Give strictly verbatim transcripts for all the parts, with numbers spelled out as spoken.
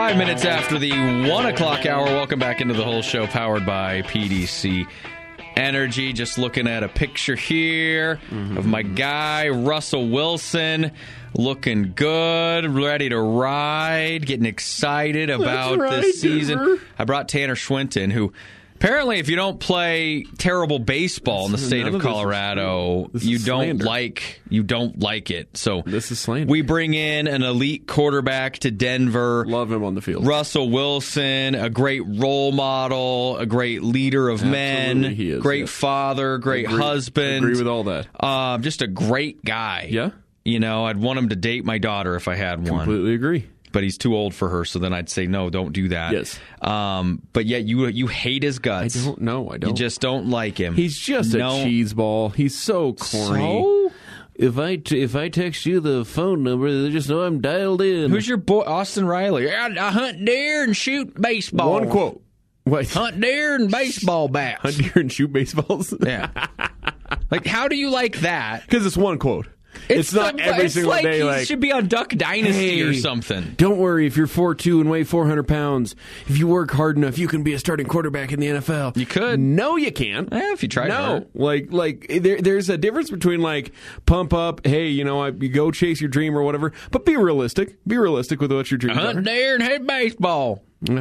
Five minutes after the one o'clock hour. Welcome back into the whole show, powered by P D C Energy. Just looking at a picture here mm-hmm. of my guy, Russell Wilson, looking good, ready to ride, getting excited about right, this season. Denver. I brought Tanner Schwinton, who apparently, if you don't play terrible baseball in the state None of of this Colorado, is- you is don't slander. like you don't like it. So This is slander. we bring in an elite quarterback to Denver. Love him on the field. Russell Wilson, a great role model, a great leader of men, Absolutely he is, great yeah. father, great Agree- husband. Agree with all that. Um, just a great guy. Yeah. You know, I'd want him to date my daughter if I had one. Completely agree. But he's too old for her, so then I'd say, no, don't do that. Yes. Um, but yet you you hate his I guts. don't know. I don't. You just don't like him. He's just No. a cheese ball. He's so corny. So? If I t- if I text you the phone number, they just know I'm dialed in. Who's your boy, Austin Riley? I, I hunt deer and shoot baseball. One quote? What? Hunt deer and baseball bats. Hunt deer and shoot baseballs? Yeah. Like, how do you like that? Because it's one quote. It's, not the- every it's single like day. He Like, should be on Duck Dynasty hey, or something. Don't worry if you're four two and weigh four hundred pounds. If you work hard enough, you can be a starting quarterback in the N F L. You could. No, you can't. Eh, if you try no, hard. like like there, there's a difference between like pump up. Hey, you know, I, you go chase your dream or whatever. But be realistic. Be realistic with what your dreams Hunt are. deer and hit baseball.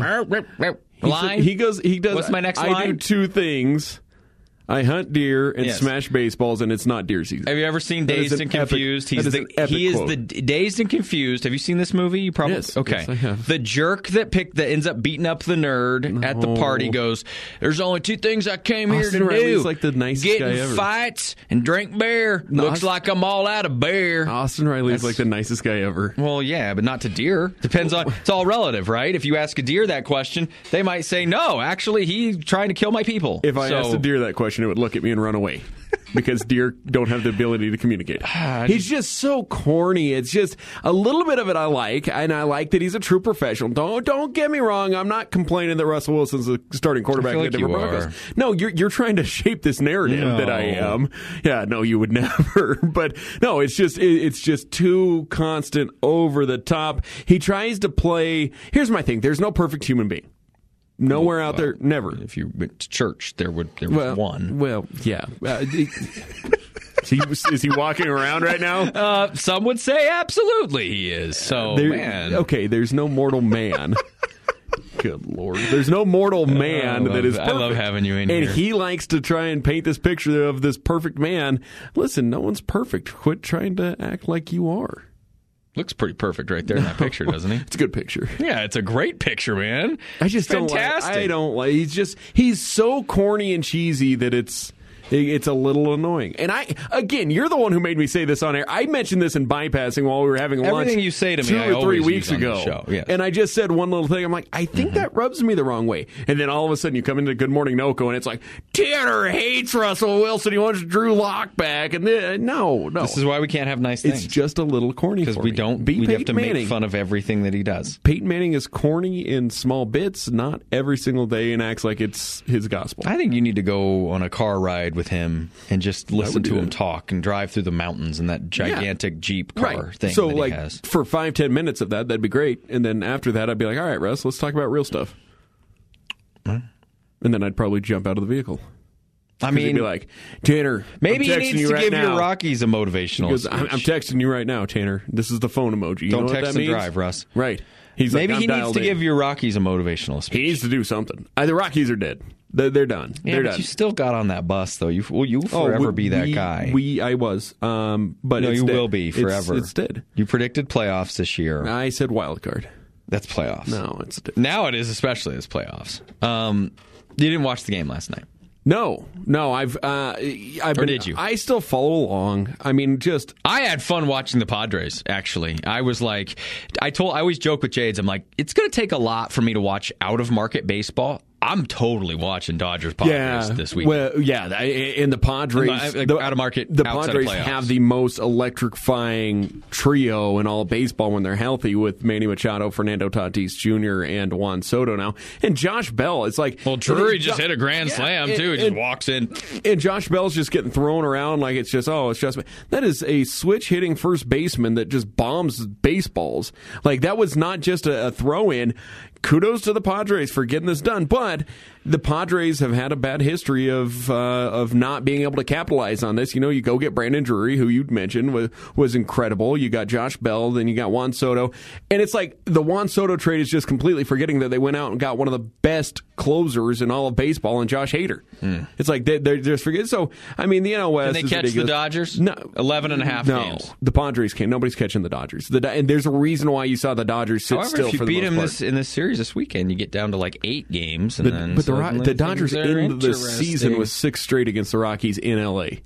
He Line. said- He goes. He does. What's my next I line? do two things. I hunt deer and Yes. smash baseballs, and it's not deer season. Have you ever seen That is Dazed an and epic- Confused? that He's is the an epic he is quote. the Dazed and Confused. Have you seen this movie? You probably Yes, okay. yes, I have. The jerk that picked that ends up beating up the nerd at the No. party goes, "There's only two things I came here Austin to Riley's do: like the nicest get guy in ever. fights and drink beer. No, Looks Austin- like I'm all out of beer." Austin Riley's like the nicest guy ever. Well, yeah, but not to deer. Depends on. It's all relative, right? If you ask a deer that question, they might say, "No, actually, he's trying to kill my people." If I So- asked a deer that question, it would look at me and run away. Because deer don't have the ability to communicate. He's just so corny. It's just a little bit of it I like, and I like that he's a true professional. Don't don't get me wrong. I'm not complaining that Russell Wilson's a starting quarterback I feel in the like Denver you Broncos. are. No, you're you're trying to shape this narrative No. that I am. Yeah, no, you would never. But no, it's just it, it's just too constant, over the top. He tries to play. Here's my thing. There's no perfect human being. Nowhere out there, never. If you went to church, there would there was Well, one. Well, yeah. Uh, is, he, is he walking around right now? Uh, some would say absolutely he is. So, There- man. Okay, there's no mortal man. Good Lord. There's no mortal man I love- that is I perfect. love having you in and here. he likes to try and paint this picture of this perfect man. Listen, no one's perfect. Quit trying to act like you are. Looks pretty perfect right there in that picture, doesn't he? It's a good picture. Yeah, it's a great picture, man. I just Fantastic. don't like. I don't like. He's just he's so corny and cheesy that it's it's a little annoying. And I again, you're the one who made me say this on air. I mentioned this in bypassing while we were having lunch. Everything you say to me, two I or three always weeks use on ago, the show, yes. and I just said one little thing. I'm like, I think Mm-hmm. that rubs me the wrong way. And then all of a sudden, you come into Good Morning Noco, and it's like Tanner hates Russell Wilson. He wants Drew Lock back. And then no, no, This is why we can't have nice it's things. just a little corny Because for we me. don't. Be We Peyton have to Manning. make fun of everything that he does. Peyton Manning is corny in small bits, not every single day, and acts like it's his gospel. I think you need to go on a car ride with him and just listen would to do him that. talk and drive through the mountains in that gigantic Jeep car Right. thing So, that like, he has. for five, ten minutes of that, that'd be great. And then after that, I'd be like, all right, Russ, let's talk about real stuff. And then I'd probably jump out of the vehicle. I 'Cause he'd mean, be like, Tanner, maybe I'm he texting needs you to right give now. your Rockies a motivational He goes, I'm, speech. I'm texting you right now, Tanner. This is the phone emoji. You Don't know what text that and means? drive, Russ. Right. He's Maybe like, he I'm needs to dialed in. give your Rockies a motivational speech. He needs to do something. Uh, the Rockies are dead. They're, they're done. Yeah, they're but done. you still got on that bus, though. You will you Oh, forever we- be that we- guy. We, I was, um, but no, it's you dead. will be It's- forever. It's, dead. You predicted playoffs this year. I said wild card. That's playoffs. No, it's dead. Now it is, especially as playoffs. Um, you didn't watch the game last night. No, no, I've, uh, I've Or been, did you? I still follow along. I mean, just I had fun watching the Padres, actually. I was like, I told, I always joke with Jades, I'm like, it's going to take a lot for me to watch out of market baseball. I'm totally watching Dodgers Padres yeah, this week. Well, yeah, and the Padres, like, the, out of market, the Padres of have the most electrifying trio in all of baseball when they're healthy, with Manny Machado, Fernando Tatis Junior, and Juan Soto now, and Josh Bell. It's like well, Drury just hit a grand yeah, slam and, too. He just and, walks in, and Josh Bell's just getting thrown around like it's just oh, it's just that is a switch hitting first baseman that just bombs baseballs. Like that was not just a, a throw in. Kudos to the Padres for getting this done, but the Padres have had a bad history of uh, of not being able to capitalize on this. You know, you go get Brandon Drury, who you'd mentioned was, was incredible. You got Josh Bell, then you got Juan Soto, and it's like the Juan Soto trade is just completely forgetting that they went out and got one of the best closers in all of baseball in Josh Hader. Mm. It's like they, they're just forgetting. So, I mean, the N L West. Can they is catch ridiculous. the Dodgers? No, eleven and a half no, games. The Padres can't. Nobody's catching the Dodgers. The, and there's a reason why you saw the Dodgers sit However, still if you for the beat most them part. This, in this series this weekend, you get down to like eight games, and the, then but the, the Dodgers ended the interesting. season with six straight against the Rockies in L A.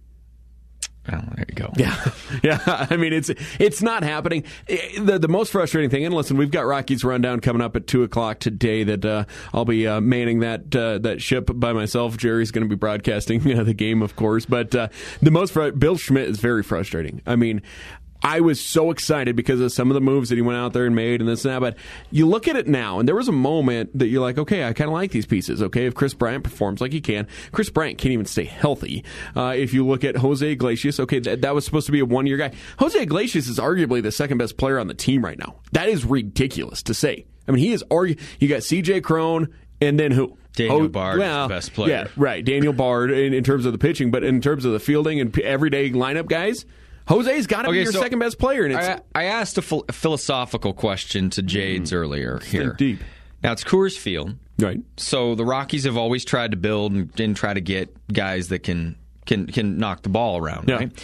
Oh, there you go. Yeah, yeah. I mean, it's it's not happening. The the most frustrating thing, and listen, we've got Rockies rundown coming up at two o'clock today. That uh, I'll be uh, manning that uh, that ship by myself. Jerry's going to be broadcasting uh, the game, of course. But uh, the most fr- Bill Schmidt is very frustrating. I mean, I was so excited because of some of the moves that he went out there and made and this and that. But you look at it now, and there was a moment that you're like, okay, I kind of like these pieces. Okay, if Chris Bryant performs like he can, Chris Bryant can't even stay healthy. Uh, if you look at Jose Iglesias, okay, that, that was supposed to be a one-year guy. Jose Iglesias is arguably the second best player on the team right now. That is ridiculous to say. I mean, he is argu- you got C J Crone, and then who? Daniel oh, Bard well, is the best player. Yeah, right. Daniel Bard in, in terms of the pitching, but in terms of the fielding and p- everyday lineup guys, Jose's got to okay, be your so second best player. And it's, I, I asked a, ph- a philosophical question to Jades mm, earlier here. Deep. Now, it's Coors Field. Right. So the Rockies have always tried to build and, and try to get guys that can, can, can knock the ball around, yeah. right?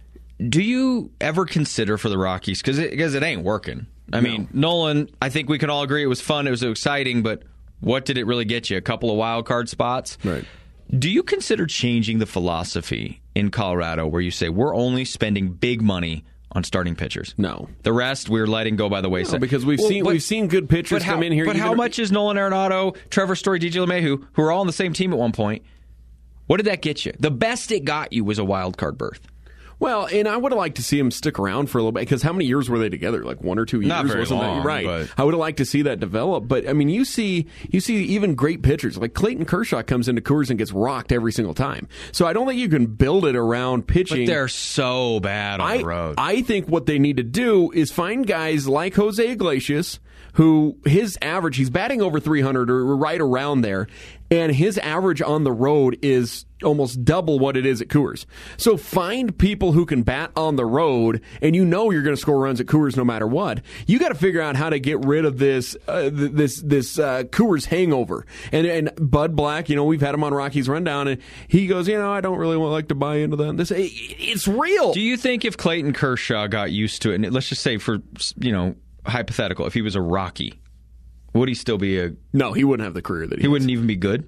Do you ever consider for the Rockies, because it, because it ain't working. I no. mean, Nolan, I think we can all agree it was fun, it was exciting, but what did it really get you? A couple of wild card spots? Right. Do you consider changing the philosophy in Colorado where you say we're only spending big money on starting pitchers? No. The rest we're letting go by the wayside. No, because we've well, seen but, we've seen good pitchers how, come in here. But even how much is Nolan Arenado, Trevor Story, D J LeMahieu, who were all on the same team at one point? What did that get you? The best it got you was a wild card berth. Well, and I would have liked to see them stick around for a little bit, because how many years were they together? Like one or two years? Not very wasn't long, that, right. But... I would have liked to see that develop. But, I mean, you see you see even great pitchers. Like Clayton Kershaw comes into Coors and gets rocked every single time. So I don't think you can build it around pitching. But they're so bad on I, the road. I think what they need to do is find guys like Jose Iglesias, who his average, he's batting over three hundred or right around there, and his average on the road is almost double what it is at Coors. So find people who can bat on the road, and you know you're going to score runs at Coors no matter what. You got to figure out how to get rid of this uh, this this uh, Coors hangover. And and Bud Black, you know, we've had him on Rockies Rundown, and he goes, you know, I don't really like to buy into that. This it, it's real. Do you think if Clayton Kershaw got used to it, and let's just say for, you know, hypothetical, if he was a Rocky, would he still be a... No, he wouldn't have the career that he He has. wouldn't even be good?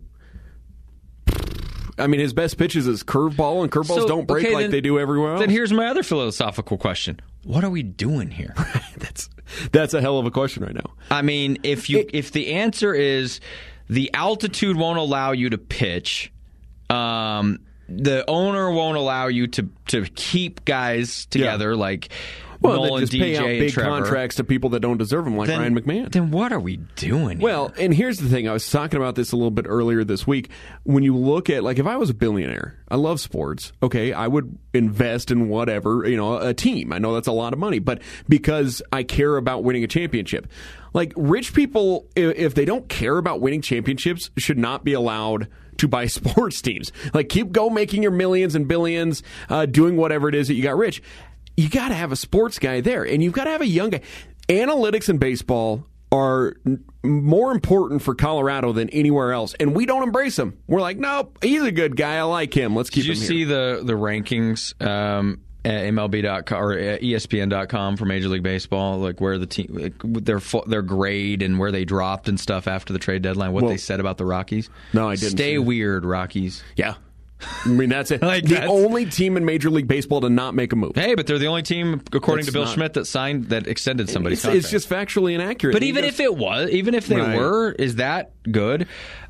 I mean, his best pitches is curveball, and curveballs so, don't break okay, like then, they do everywhere else. Then here's my other philosophical question. What are we doing here? that's that's a hell of a question right now. I mean, if you it, if the answer is the altitude won't allow you to pitch, um, the owner won't allow you to, to keep guys together, yeah. like... Well, Nolan, then just D J, pay out big Trevor. contracts to people that don't deserve them, like then, Ryan McMahon. Then what are we doing here? Well, and here's the thing. I was talking about this a little bit earlier this week. When you look at, like, if I was a billionaire, I love sports, okay, I would invest in whatever, you know, a team. I know that's a lot of money, but because I care about winning a championship. Like, rich people, if they don't care about winning championships, should not be allowed to buy sports teams. Like, keep go making your millions and billions, uh, doing whatever it is that you got rich. You got to have a sports guy there, and you've got to have a young guy. Analytics in baseball are n- more important for Colorado than anywhere else, and we don't embrace him. We're like, nope, he's a good guy. I like him. Let's keep him here. Did you see the, the rankings um, at M L B dot com or E S P N dot com for Major League Baseball, like where the team, like their their grade and where they dropped and stuff after the trade deadline, what well, they said about the Rockies? No, I didn't. Stay weird, Rockies. Yeah. I mean, that's it. Like, the that's- only team in Major League Baseball to not make a move. Hey, but they're the only team, according That's to Bill not- Schmidt, that signed that extended somebody's It's, contract. it's just factually inaccurate. But He even just- if it was, even if they Right. were, is that good?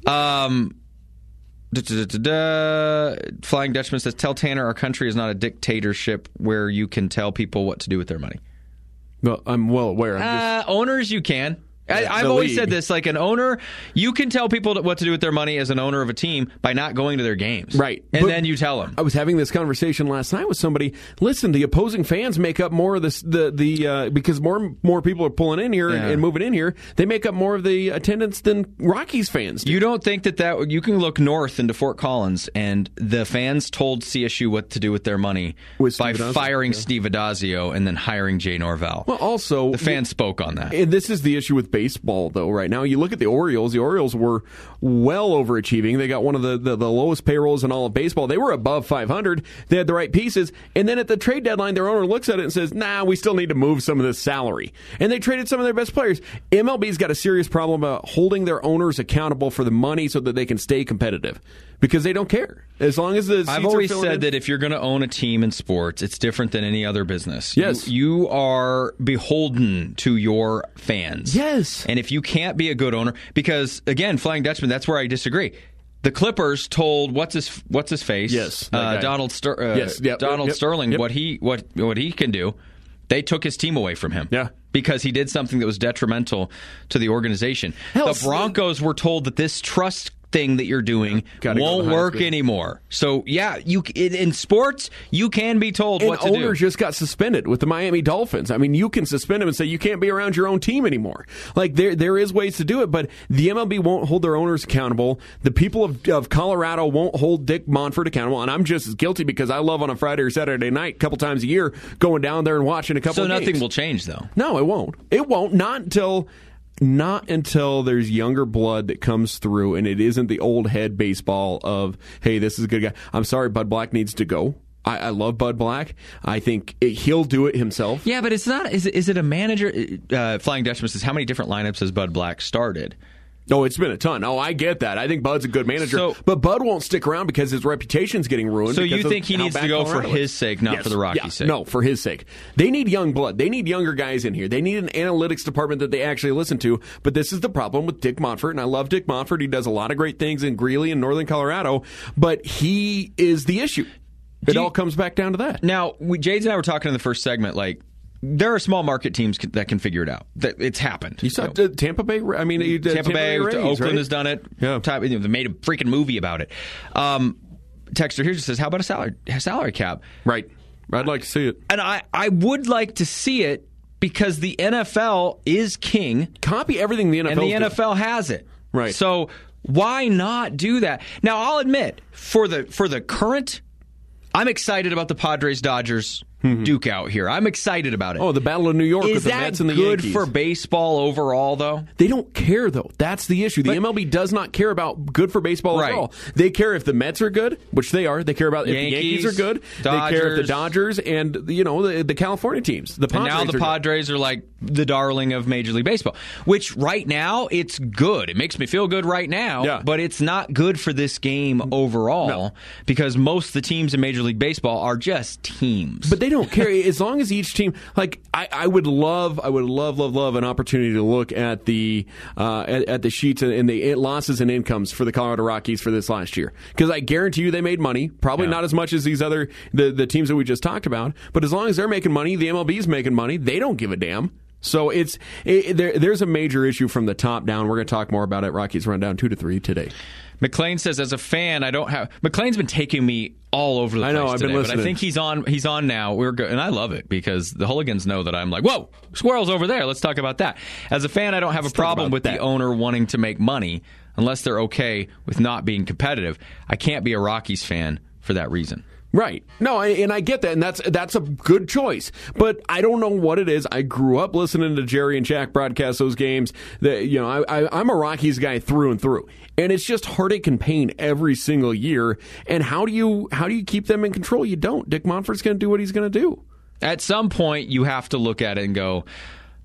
Um, da, da, da, da, Flying Dutchman says, "Tell Tanner our country is not a dictatorship where you can tell people what to do with their money." Well, I'm well aware. I'm just, Uh, owners, you can. I, Yeah, I've the always league. said this, like an owner, you can tell people what to do with their money as an owner of a team by not going to their games. Right. And But then you tell them. I was having this conversation last night with somebody. Listen, the opposing fans make up more of this, the the uh, because more more people are pulling in here Yeah. and moving in here. They make up more of the attendance than Rockies fans do. You don't think that that you can look north into Fort Collins and the fans told C S U what to do with their money With by Steve Adazio, firing yeah. Steve Adazio and then hiring Jay Norvell. Well, also the fans spoke on that. And this is the issue with baseball, though, right now. You look at the Orioles. The Orioles were well overachieving. They got one of the, the, the lowest payrolls in all of baseball. They were above five hundred. They had the right pieces. And then at the trade deadline, their owner looks at it and says, nah, we still need to move some of this salary. And they traded some of their best players. M L B's got a serious problem about holding their owners accountable for the money so that they can stay competitive. Because they don't care. As long as the seats I've are always filling said in. that if you're going to own a team in sports, it's different than any other business. Yes. You, you are beholden to your fans. Yes. And if you can't be a good owner, because, again, Flying Dutchman, that's where I disagree. The Clippers told what's his what's his face, Yes, that uh, guy. Donald Ster- uh, Yes, yep, Donald yep, Sterling, yep. what he what what he can do. They took his team away from him. Yeah. Because he did something that was detrimental to the organization. Hell, the Broncos were told that this trust thing that you're doing Gotta go won't the highest work bid. anymore. So, yeah, you in, in sports, you can be told And what to owners do. just got suspended with the Miami Dolphins. I mean, you can suspend them and say you can't be around your own team anymore. Like there, there is ways to do it, but the M L B won't hold their owners accountable. The people of, of Colorado won't hold Dick Monfort accountable, and I'm just as guilty because I love on a Friday or Saturday night, a couple times a year, going down there and watching a couple. So of nothing games. will change, though. No, it won't. It won't. Not until. Not until there's younger blood that comes through, and it isn't the old head baseball of, hey, this is a good guy. I'm sorry, Bud Black needs to go. I, I love Bud Black. I think it, he'll do it himself. Yeah, but it's not. Is it, is it a manager? Uh, Flying Dutchman says, how many different lineups has Bud Black started? Oh, it's been a ton. Oh, I get that. I think Bud's a good manager. So- but Bud won't stick around because his reputation's getting ruined. So because you of think he how needs to bad go for Colorado is. his sake, not Yes. for the Rockies' Yeah. sake? No, for his sake. They need young blood. They need younger guys in here. They need an analytics department that they actually listen to. But this is the problem with Dick Monfort, and I love Dick Monfort. He does a lot of great things in Greeley and Northern Colorado, but he is the issue. It you- all comes back down to that. Now, we, Jades and I were talking in the first segment, like, there are small market teams c- that can figure it out. That it's happened. You saw know. uh, Tampa Bay? I mean, you did Tampa, Bay, Rays, Oakland right? has done it. Yeah. Time- you know, they made a freaking movie about it. Um, Texter here just says, how about a salary, a salary cap? Right. I'd like to see it. And I, I would like to see it because the N F L is king Copy everything the N F L and the doing. N F L has it. Right. So why not do that? Now, I'll admit, for the for the current, I'm excited about the Padres Dodgers Duke out here. I'm excited about it. Oh, the Battle of New York Is with the that Mets and the good Yankees. for baseball overall, though? They don't care, though. That's the issue. The But- M L B does not care about good for baseball Right. at all. They care if the Mets are good, which they are. They care about if the Yankees, Yankees are good. They care if the Dodgers. Dodgers and, you know, the, the California teams. The And Padres now the are good. Padres are like the darling of Major League Baseball, which right now it's good. It makes me feel good right now, Yeah. but it's not good for this game overall No. because most of the teams in Major League Baseball are just teams. But they don't care as long as each team. Like I, I would love, I would love, love, love an opportunity to look at the uh, at, at the sheets and the losses and incomes for the Colorado Rockies for this last year, because I guarantee you they made money. Probably Yeah. not as much as these other the the teams that we just talked about. But as long as they're making money, the M L B's making money. They don't give a damn. So it's it, there, there's a major issue from the top down. We're going to talk more about it. Rockies Rundown two to three today. McLean says, as a fan, I don't have. McLean's been taking me all over the I place know, I've been today, but I listening. think he's on. He's on now. We're good, and I love it because the hooligans know that I'm like, whoa, squirrels over there. Let's talk about that. As a fan, I don't have Let's a problem talk with about the that. owner wanting to make money unless they're okay with not being competitive. I can't be a Rockies fan for that reason. Right. No, I, and I get that, and that's that's a good choice. But I don't know what it is. I grew up listening to Jerry and Jack broadcast those games. That you know, I, I, I'm a Rockies guy through and through, and it's just heartache and pain every single year. And how do you how do you keep them in control? You don't. Dick Monfort's going to do what he's going to do. At some point, you have to look at it and go,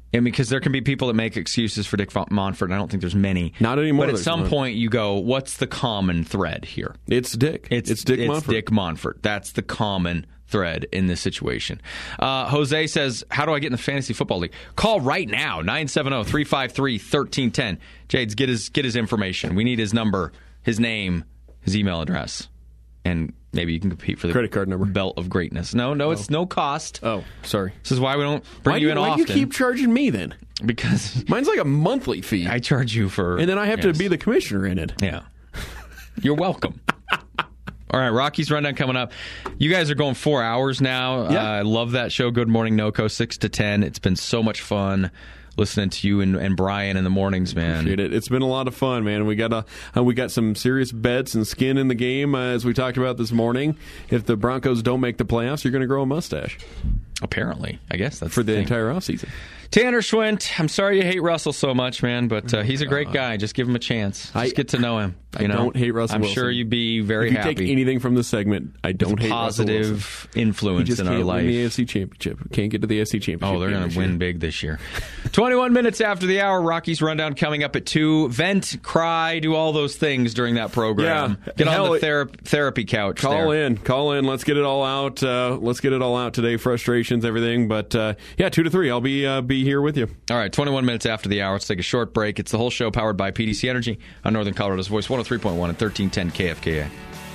I mean, because there can be people that make excuses for Dick Monfort, and I don't think there's many. Not anymore. But at some not. point, you go, what's the common thread here? It's Dick. It's, it's Dick it's Monfort. Dick Monfort. That's the common thread in this situation. Uh, Jose says, how do I get in the Fantasy Football League? Call right now, nine seven zero, three five three, one three one zero. Jades, get his, get his information. We need his number, his name, his email address, and maybe you can compete for the credit card number. Belt of Greatness. No, no, it's no cost. Oh, sorry. This is why we don't bring why you do, in why often. Why do you keep charging me then? Because mine's like a monthly fee. I charge you for... And then I have yes. to be the commissioner in it. Yeah. You're welcome. All right, Rockies Rundown coming up. You guys are going four hours now. Yeah. Uh, I love that show, Good Morning NoCo, six to ten. It's been so much fun listening to you and, and Brian in the mornings, man. Appreciate it. It's been a lot of fun, man. We got a, uh, we got some serious bets and skin in the game, uh, as we talked about this morning. If the Broncos don't make the playoffs, you're going to grow a mustache. Apparently. I guess that's for the, the entire offseason. Tanner Schwint, I'm sorry you hate Russell so much, man, but uh, he's a great guy. Just give him a chance. Just I, get to know him. You I know? don't hate Russell I'm Wilson. sure you'd be very if you happy. take anything from the segment, I don't hate positive Russell Wilson. influence he just in can't our life. Win the A F C Championship. Can't get to the A F C Championship. Oh, they're going to win year. big this year. twenty-one minutes after the hour, Rockies Rundown coming up at two. Vent, cry, do all those things during that program. Yeah. Get Hell, on the thera- therapy couch. Call there. in. Call in. Let's get it all out. Uh, let's get it all out today. Frustrations, everything. But uh, yeah, two to three. I'll be uh, be here with you. All right, twenty-one minutes after the hour. Let's take a short break. It's the whole show powered by P D C Energy on Northern Colorado's Voice, one oh three point one and thirteen ten K F K A.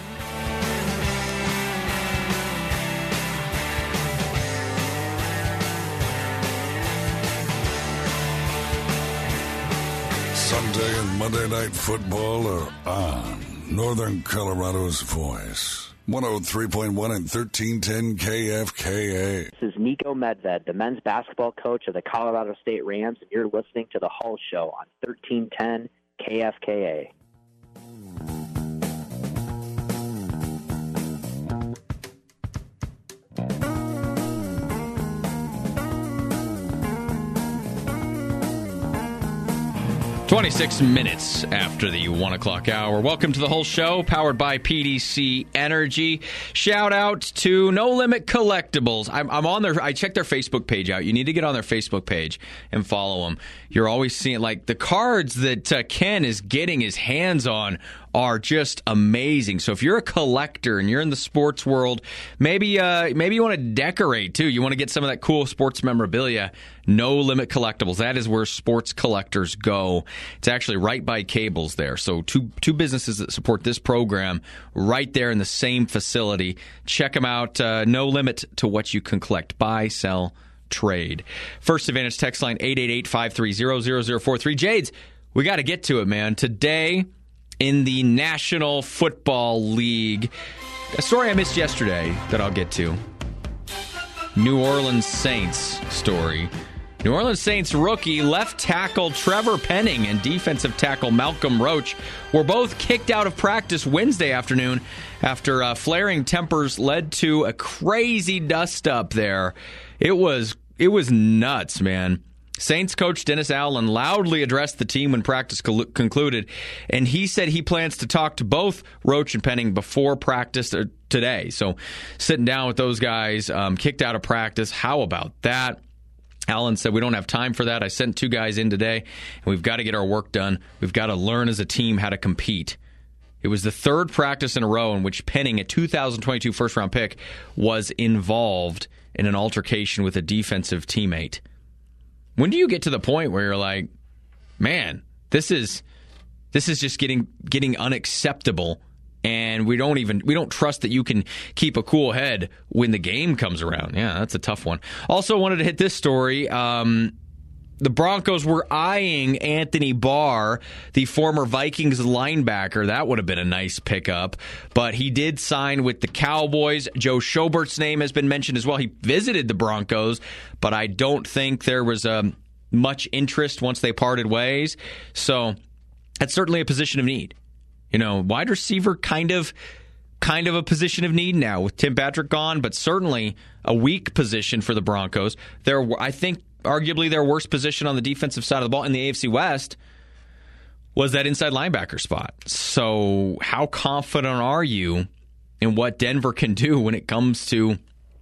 Sunday and Monday Night Football are on Northern Colorado's Voice, one oh three point one and thirteen ten K F K A. This is Nico Medved, the men's basketball coach of the Colorado State Rams, and you're listening to The Hull Show on thirteen ten K F K A. twenty-six minutes after the one o'clock hour. Welcome to the whole show, powered by P D C Energy. Shout out to No Limit Collectibles. I'm, I'm on their. I checked their Facebook page out. You need to get on their Facebook page and follow them. You're always seeing like the cards that uh, Ken is getting his hands on are just amazing. So if you're a collector and you're in the sports world, maybe uh, maybe you want to decorate too. You want to get some of that cool sports memorabilia. No Limit Collectibles. That is where sports collectors go. It's actually right by Cables there. So two two businesses that support this program right there in the same facility. Check them out. Uh, no limit to what you can collect. Buy, sell, trade. First Advantage text line eight eight eight, five three zero, zero zero four three. Jades, we got to get to it, man. Today in the National Football League, a story I missed yesterday that I'll get to. New Orleans Saints story. New Orleans Saints rookie left tackle Trevor Penning and defensive tackle Malcolm Roach were both kicked out of practice Wednesday afternoon after uh, flaring tempers led to a crazy dust-up there. It was it was nuts, man. Saints coach Dennis Allen loudly addressed the team when practice col- concluded, and he said he plans to talk to both Roach and Penning before practice today. So sitting down with those guys, um, kicked out of practice. How about that? Allen said, we don't have time for that. I sent two guys in today, and we've got to get our work done. We've got to learn as a team how to compete. It was the third practice in a row in which Penning, a two thousand twenty-two first-round pick, was involved in an altercation with a defensive teammate. When do you get to the point where you're like, man, this is this is just getting getting unacceptable, and we don't even we don't trust that you can keep a cool head when the game comes around? Yeah, that's a tough one. Also wanted to hit this story. Um, the Broncos were eyeing Anthony Barr, the former Vikings linebacker. That would have been a nice pickup, but he did sign with the Cowboys. Joe Schobert's name has been mentioned as well. He visited the Broncos, but I don't think there was um, much interest once they parted ways. So that's certainly a position of need. You know, wide receiver kind of kind of a position of need now with Tim Patrick gone, but certainly a weak position for the Broncos. There, I think, arguably their worst position on the defensive side of the ball in the A F C West was that inside linebacker spot. So how confident are you in what Denver can do when it comes to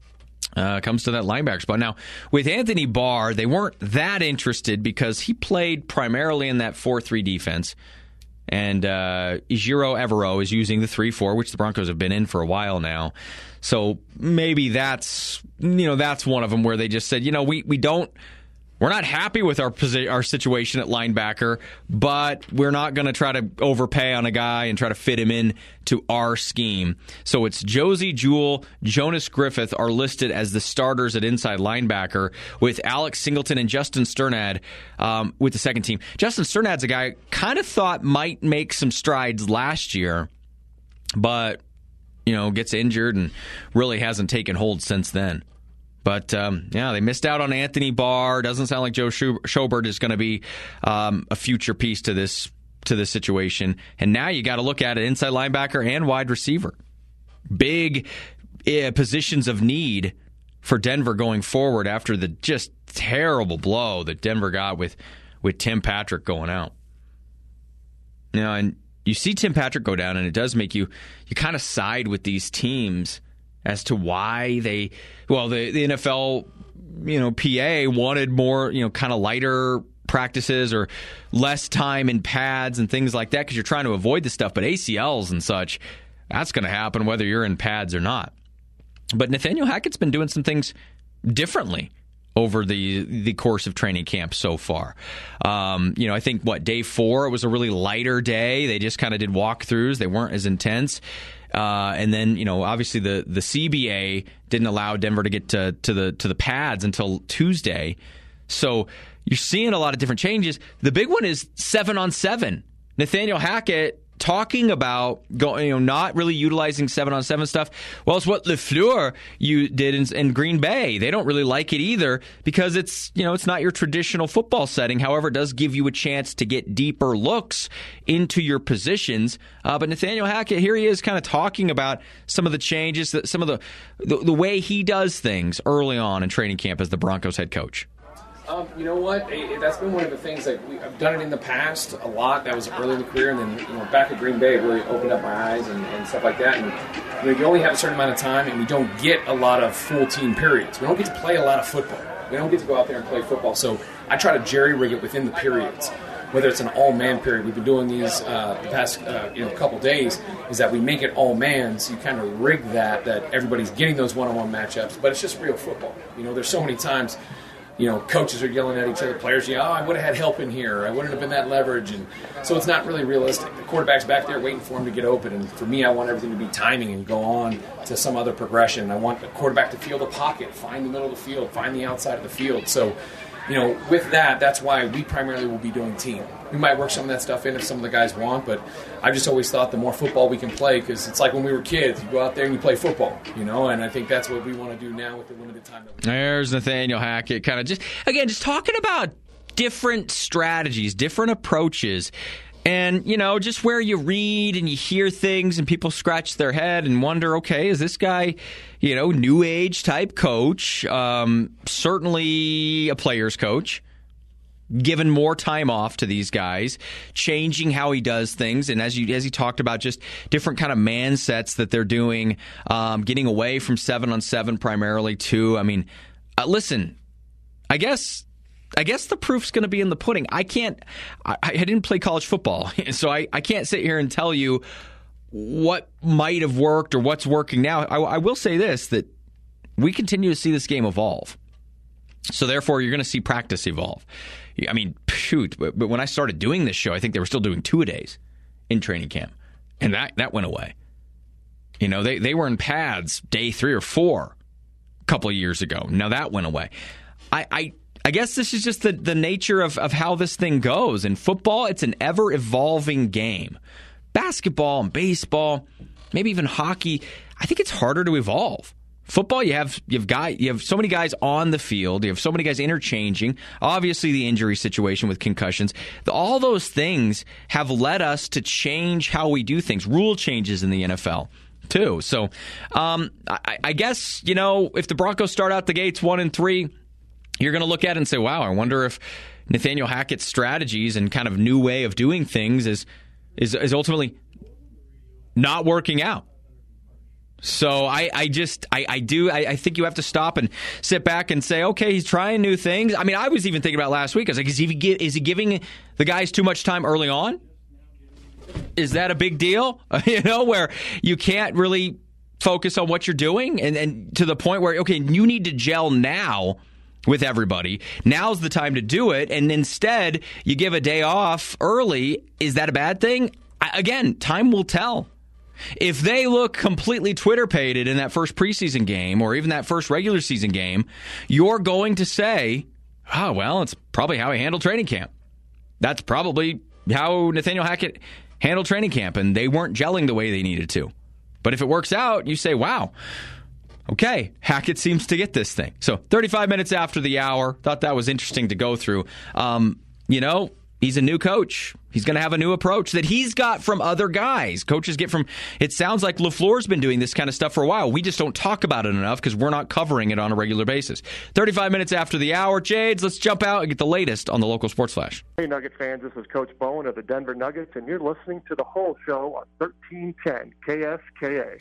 Uh, comes to that linebacker spot. Now, with Anthony Barr, they weren't that interested because he played primarily in that four three defense. And uh, Ejiro Evero is using the three four, which the Broncos have been in for a while now. So maybe that's, you know, that's one of them where they just said, you know, we, we don't, we're not happy with our posi- our situation at linebacker, but we're not going to try to overpay on a guy and try to fit him in to our scheme. So it's Josie Jewell, Jonas Griffith are listed as the starters at inside linebacker, with Alex Singleton and Justin Sternad um, with the second team. Justin Sternad's a guy I kind of thought might make some strides last year, but, you know, gets injured and really hasn't taken hold since then. But, um, yeah, they missed out on Anthony Barr. Doesn't sound like Joe Schobert is going to be um, a future piece to this to this situation. And now you got to look at it, inside linebacker and wide receiver. Big uh, positions of need for Denver going forward after the just terrible blow that Denver got with, with Tim Patrick going out. You know, and you see Tim Patrick go down, and it does make you, you kind of side with these teams as to why they, well, the, the N F L, you know, P A wanted more, you know, kind of lighter practices or less time in pads and things like that because you're trying to avoid this stuff. But A C Ls and such, that's going to happen whether you're in pads or not. But Nathaniel Hackett's been doing some things differently over the the course of training camp so far. Um, you know, I think, what, day four, it was a really lighter day. They just kind of did walkthroughs. They weren't as intense. Uh, and then, you know, obviously the, the C B A didn't allow Denver to get to, to the to the pads until Tuesday. So you're seeing a lot of different changes. The big one is seven on seven. Nathaniel Hackett talking about going, you know, not really utilizing seven on seven stuff. Well, it's what LaFleur you did in, in Green Bay. They don't really like it either because it's, you know, it's not your traditional football setting. However, it does give you a chance to get deeper looks into your positions. Uh, but Nathaniel Hackett, here he is kind of talking about some of the changes, that some of the, the the way he does things early on in training camp as the Broncos head coach. Um, you know what? That's been one of the things that we, I've done it in the past a lot. That was early in the career, and then, you know, back at Green Bay, it really opened up my eyes and, and stuff like that. And, you know, you only have a certain amount of time, and we don't get a lot of full team periods. We don't get to play a lot of football. We don't get to go out there and play football. So I try to jerry rig it within the periods. Whether it's an all-man period, we've been doing these uh, the past uh, you know couple days, is that we make it all-man, so you kind of rig that, that everybody's getting those one-on-one matchups. But it's just real football. You know, there's so many times, you know, coaches are yelling at each other, players, you know, oh, I would have had help in here, I wouldn't have been that leverage, and so it's not really realistic. The quarterback's back there waiting for him to get open, and for me, I want everything to be timing and go on to some other progression. I want the quarterback to feel the pocket, find the middle of the field, find the outside of the field. So, you know, with that, that's why we primarily will be doing team. We might work some of that stuff in if some of the guys want, but I just always thought the more football we can play, because it's like when we were kids, you go out there and you play football, you know, and I think that's what we want to do now with the limited time that we have. There's Nathaniel Hackett, kind of just, again, just talking about different strategies, different approaches. And, you know, just where you read and you hear things and people scratch their head and wonder, okay, is this guy, you know, new age type coach, um, certainly a player's coach, given more time off to these guys, changing how he does things. And as you as he talked about, just different kind of man sets that they're doing, um, getting away from seven on seven primarily too. I mean, uh, listen, I guess... I guess the proof's going to be in the pudding. I can't, I, I didn't play college football, so I, I can't sit here and tell you what might have worked or what's working now. I, I will say this, that we continue to see this game evolve. So therefore, you're going to see practice evolve. I mean, shoot, but, but when I started doing this show, I think they were still doing two-a-days in training camp, and that, that went away. You know, they, they were in pads day three or four a couple of years ago. Now that went away. I... I I guess this is just the, the nature of, of how this thing goes. In football, it's an ever-evolving game. Basketball and baseball, maybe even hockey, I think it's harder to evolve. Football, you have you've got you have so many guys on the field, you have so many guys interchanging. Obviously, the injury situation with concussions, all those things have led us to change how we do things. Rule changes in the N F L too. So, um, I, I guess, you know, if the Broncos start out the gates one and three. You're going to look at it and say, wow, I wonder if Nathaniel Hackett's strategies and kind of new way of doing things is is, is ultimately not working out. So I, I just, I, I do, I, I think you have to stop and sit back and say, okay, he's trying new things. I mean, I was even thinking about last week. I was like, is he, is he giving the guys too much time early on? Is that a big deal? You know, where you can't really focus on what you're doing and, and to the point where, okay, you need to gel now with everybody. Now's the time to do it. And instead, you give a day off early. Is that a bad thing? I, again, time will tell. If they look completely Twitter-pated in that first preseason game or even that first regular season game, you're going to say, oh, well, it's probably how he handled training camp. That's probably how Nathaniel Hackett handled training camp, and they weren't gelling the way they needed to. But if it works out, you say, wow, okay, Hackett seems to get this thing. So thirty-five minutes after the hour, thought that was interesting to go through. Um, you know, he's a new coach. He's going to have a new approach that he's got from other guys. Coaches get from, it sounds like LaFleur's been doing this kind of stuff for a while. We just don't talk about it enough because we're not covering it on a regular basis. thirty-five minutes after the hour, Jades, let's jump out and get the latest on the local Sports Flash. Hey, Nugget fans, this is Coach Bowen of the Denver Nuggets, and you're listening to The Whole Show on thirteen ten K S K A.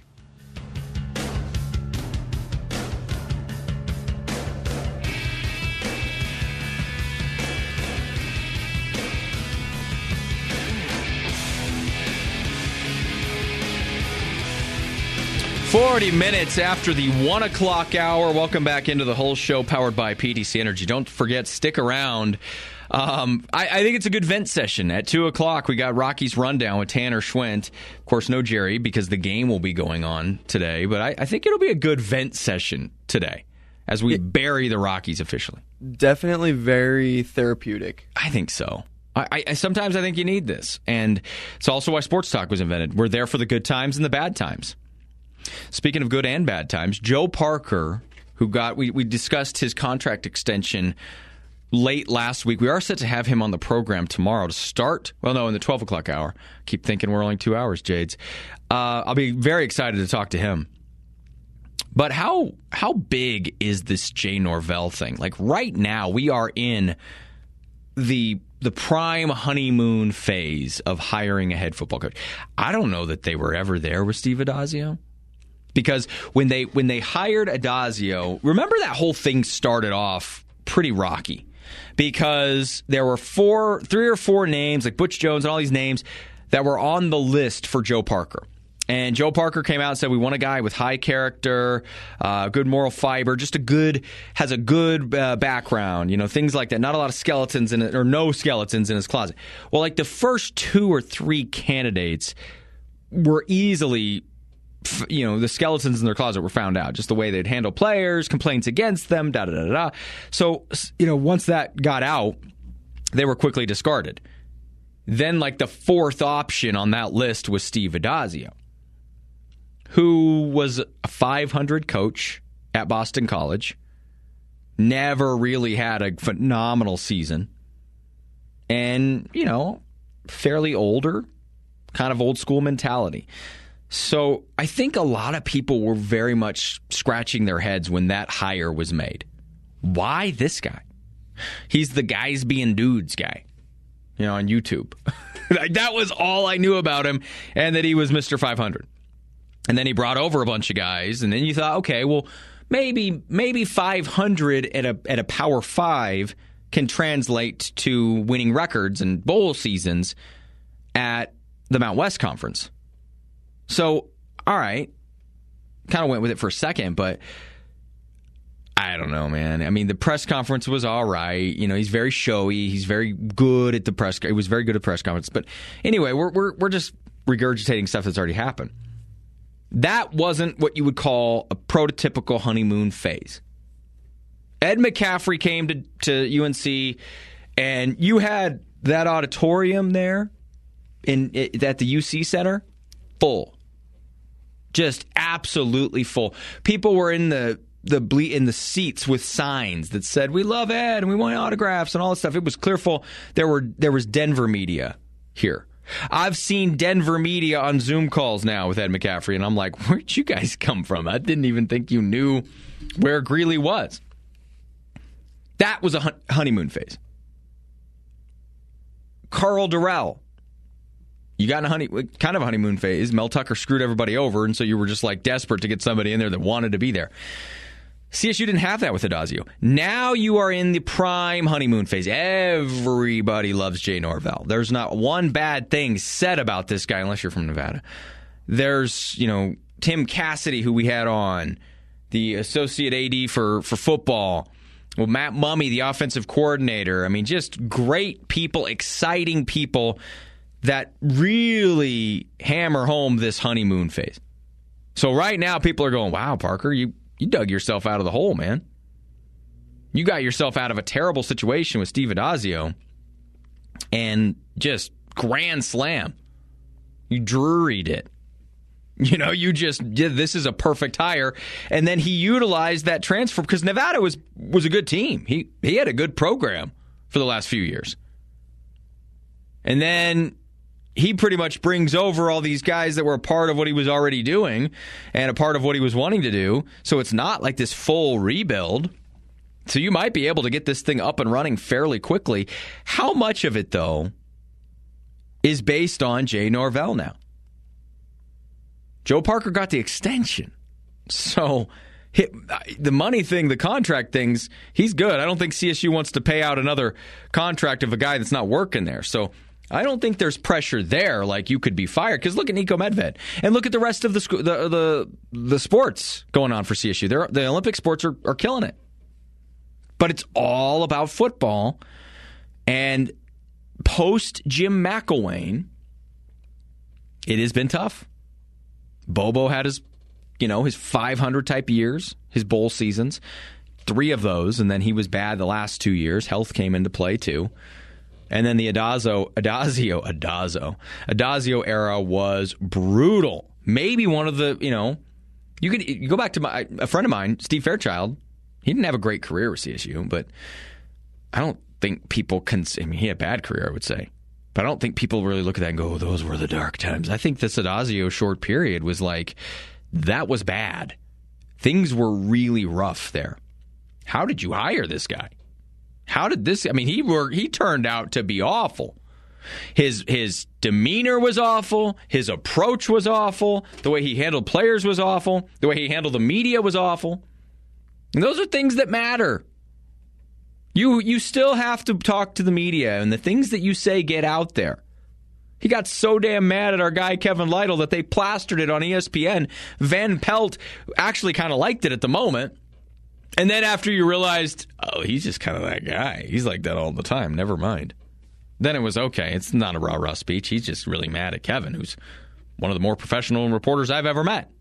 forty minutes after the one o'clock hour. Welcome back into the Whole Show, powered by P D C Energy. Don't forget, stick around. Um, I, I think it's a good vent session. At two o'clock, we got Rockies Rundown with Tanner Schwint. Of course, no Jerry, because the game will be going on today. But I, I think it'll be a good vent session today as we it, bury the Rockies officially. Definitely very therapeutic. I think so. I, I sometimes I think you need this. And it's also why Sports Talk was invented. We're there for the good times and the bad times. Speaking of good and bad times, Joe Parker, who got, we, we discussed his contract extension late last week. We are set to have him on the program tomorrow to start, well, no, in the twelve o'clock hour. Keep thinking we're only two hours, Jades. Uh, I'll be very excited to talk to him. But how how big is this Jay Norvell thing? Like right now, we are in the the prime honeymoon phase of hiring a head football coach. I don't know that they were ever there with Steve Addazio. Because when they when they hired Addazio, remember that whole thing started off pretty rocky. Because there were four, three or four names, like Butch Jones and all these names, that were on the list for Joe Parker. And Joe Parker came out and said, we want a guy with high character, uh, good moral fiber, just a good, has a good uh, background, you know, things like that. Not a lot of skeletons in it, or no skeletons in his closet. Well, like the first two or three candidates were easily, you know, the skeletons in their closet were found out. Just the way they'd handle players, complaints against them, da da da da. So, you know, once that got out, they were quickly discarded. Then, like, the fourth option on that list was Steve Addazio, who was a five hundred coach at Boston College, never really had a phenomenal season, and, you know, fairly older, kind of old school mentality. So I think a lot of people were very much scratching their heads when that hire was made. Why this guy? He's the guys being dudes guy, you know, on YouTube. That was all I knew about him, and that he was Mister five hundred. And then he brought over a bunch of guys, and then you thought, okay, well, maybe maybe five hundred at a at a Power Five can translate to winning records and bowl seasons at the Mount West Conference. So, all right, kind of went with it for a second, but I don't know, man. I mean, the press conference was all right. You know, he's very showy. He's very good at the press. He was very good at press conference. But anyway, we're we're we're just regurgitating stuff that's already happened. That wasn't what you would call a prototypical honeymoon phase. Ed McCaffrey came to, to U N C, and you had that auditorium there in at the U C Center full. Just absolutely full. People were in the the ble- in the seats with signs that said, "We love Ed and we want autographs," and all this stuff. It was clear full. There were there was Denver media here. I've seen Denver media on Zoom calls now with Ed McCaffrey, and I'm like, where'd you guys come from? I didn't even think you knew where Greeley was. That was a hun- honeymoon phase. Carl Durrell. You got in a honey, kind of a honeymoon phase. Mel Tucker screwed everybody over, and so you were just like desperate to get somebody in there that wanted to be there. C S U didn't have that with Addazio. Now you are in the prime honeymoon phase. Everybody loves Jay Norvell. There's not one bad thing said about this guy unless you're from Nevada. There's, you know, Tim Cassidy, who we had on, the associate A D for, for football. Well, Matt Mumme, the offensive coordinator. I mean, just great people, exciting people that really hammer home this honeymoon phase. So right now, people are going, wow, Parker, you, you dug yourself out of the hole, man. You got yourself out of a terrible situation with Steve Addazio and just grand slam. You Drurried it. You know, you just did, this is a perfect hire. And then he utilized that transfer because Nevada was was a good team. He he had a good program for the last few years. And then he pretty much brings over all these guys that were a part of what he was already doing and a part of what he was wanting to do. So it's not like this full rebuild. So you might be able to get this thing up and running fairly quickly. How much of it, though, is based on Jay Norvell now? Joe Parker got the extension. So the money thing, the contract things, he's good. I don't think C S U wants to pay out another contract of a guy that's not working there. So I don't think there's pressure there like you could be fired. Because look at Nico Medved. And look at the rest of the the the, the sports going on for C S U. They're, the Olympic sports are, are killing it. But it's all about football. And post Jim McElwain, it has been tough. Bobo had his, you know, his five hundred type years, his bowl seasons, three of those, and then he was bad the last two years. Health came into play too, and then the Addazio, Addazio, Addazio, Addazio era was brutal. Maybe one of the, you know, you could you go back to my a friend of mine, Steve Fairchild. He didn't have a great career with C S U, but I don't think people can. I mean, he had a bad career, I would say. But I don't think people really look at that and go, oh, those were the dark times. I think this Addazio short period was like, that was bad. Things were really rough there. How did you hire this guy? How did this, I mean, he were, he turned out to be awful. His his demeanor was awful. His approach was awful. The way he handled players was awful. The way he handled the media was awful. And those are things that matter. You you still have to talk to the media, and the things that you say get out there. He got so damn mad at our guy Kevin Lytle that they plastered it on E S P N. Van Pelt actually kind of liked it at the moment. And then after you realized, oh, he's just kind of that guy. He's like that all the time. Never mind. Then it was okay. It's not a rah-rah speech. He's just really mad at Kevin, who's one of the more professional reporters I've ever met.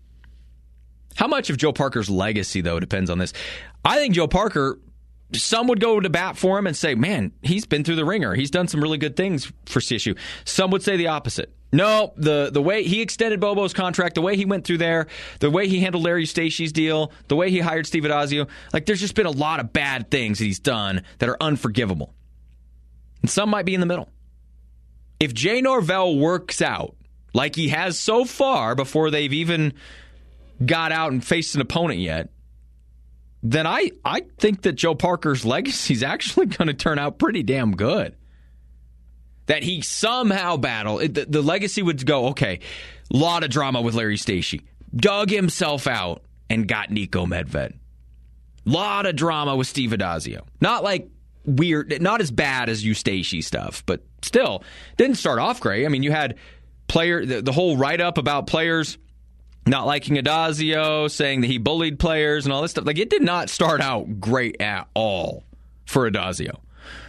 How much of Joe Parker's legacy, though, depends on this. I think Joe Parker... Some would go to bat for him and say, man, he's been through the ringer. He's done some really good things for C S U. Some would say the opposite. No, the, the way he extended Bobo's contract, the way he went through there, the way he handled Larry Eustachy's deal, the way he hired Steve Addazio, like there's just been a lot of bad things that he's done that are unforgivable. And some might be in the middle. If Jay Norvell works out like he has so far before they've even got out and faced an opponent yet, then I, I think that Joe Parker's legacy is actually going to turn out pretty damn good. That he somehow battled. The, the legacy would go, okay, a lot of drama with Larry Eustachy. Dug himself out and got Nico Medved. Lot of drama with Steve Addazio. Not like weird, not as bad as Eustachy stuff, but still, didn't start off great. I mean, you had player the, the whole write-up about players not liking Addazio, saying that he bullied players and all this stuff. Like, it did not start out great at all for Addazio.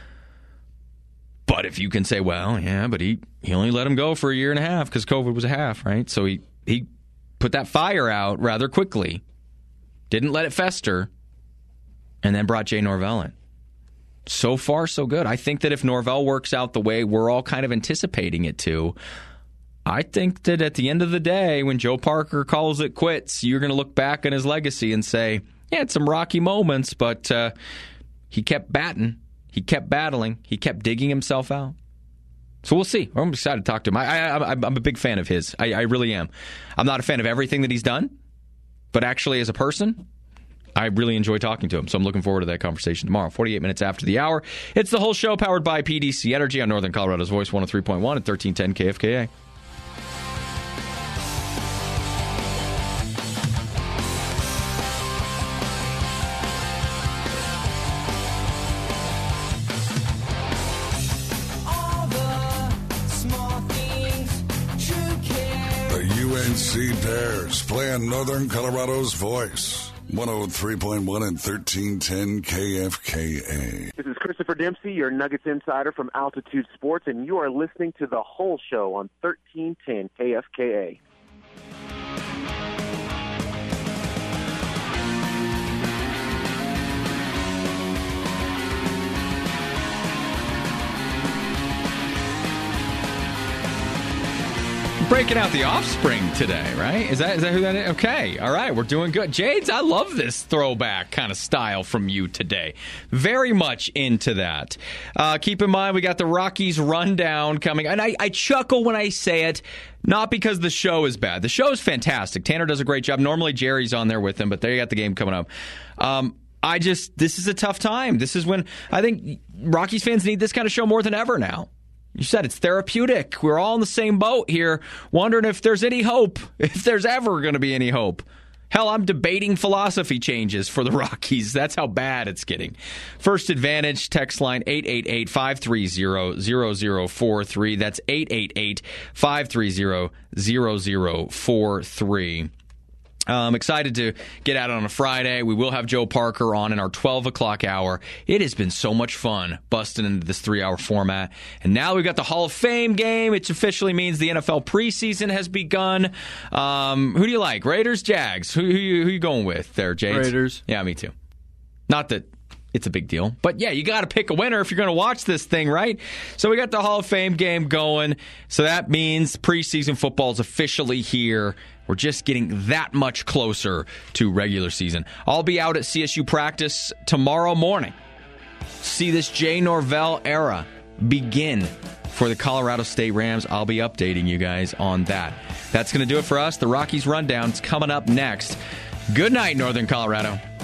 But if you can say, well, yeah, but he, he only let him go for a year and a half because COVID was a half, right? So he, he put that fire out rather quickly, didn't let it fester, and then brought Jay Norvell in. So far, so good. I think that if Norvell works out the way we're all kind of anticipating it to, I think that at the end of the day, when Joe Parker calls it quits, you're going to look back on his legacy and say, yeah, it's some rocky moments, but uh, he kept batting. He kept battling. He kept digging himself out. So we'll see. I'm excited to talk to him. I, I, I'm a big fan of his. I, I really am. I'm not a fan of everything that he's done, but actually as a person, I really enjoy talking to him, so I'm looking forward to that conversation tomorrow, forty-eight minutes after the hour. It's the whole show powered by P D C Energy on Northern Colorado's Voice, one oh three point one and thirteen ten K F K A. U N C Bears playing Northern Colorado's Voice. one oh three point one and thirteen ten K F K A. This is Christopher Dempsey, your Nuggets insider from Altitude Sports, and you are listening to The Whole Show on thirteen ten K F K A. Breaking out the Offspring today, right? Is that is that who that is? Okay, all right, we're doing good. Jades, I love this throwback kind of style from you today. Very much into that. Uh, keep in mind, we got the Rockies rundown coming. And I, I chuckle when I say it, not because the show is bad. The show is fantastic. Tanner does a great job. Normally, Jerry's on there with him, but they got the game coming up. Um, I just, this is a tough time. This is when I think Rockies fans need this kind of show more than ever now. You said it's therapeutic. We're all in the same boat here, wondering if there's any hope, if there's ever going to be any hope. Hell, I'm debating philosophy changes for the Rockies. That's how bad it's getting. First Advantage, text line eight eight eight, five three zero, zero zero four three. That's eight eight eight, five three zero, zero zero four three. I'm excited to get out on a Friday. We will have Joe Parker on in our twelve o'clock hour. It has been so much fun busting into this three-hour format. And now we've got the Hall of Fame game, which officially means the N F L preseason has begun. Um, who do you like? Raiders, Jags? Who, who, you, who you going with there, Jades? Raiders. Yeah, me too. Not that it's a big deal. But, yeah, you got to pick a winner if you're going to watch this thing, right? So we got the Hall of Fame game going. So that means preseason football is officially here. We're just getting that much closer to regular season. I'll be out at C S U practice tomorrow morning. See this Jay Norvell era begin for the Colorado State Rams. I'll be updating you guys on that. That's going to do it for us. The Rockies Rundown's coming up next. Good night, Northern Colorado.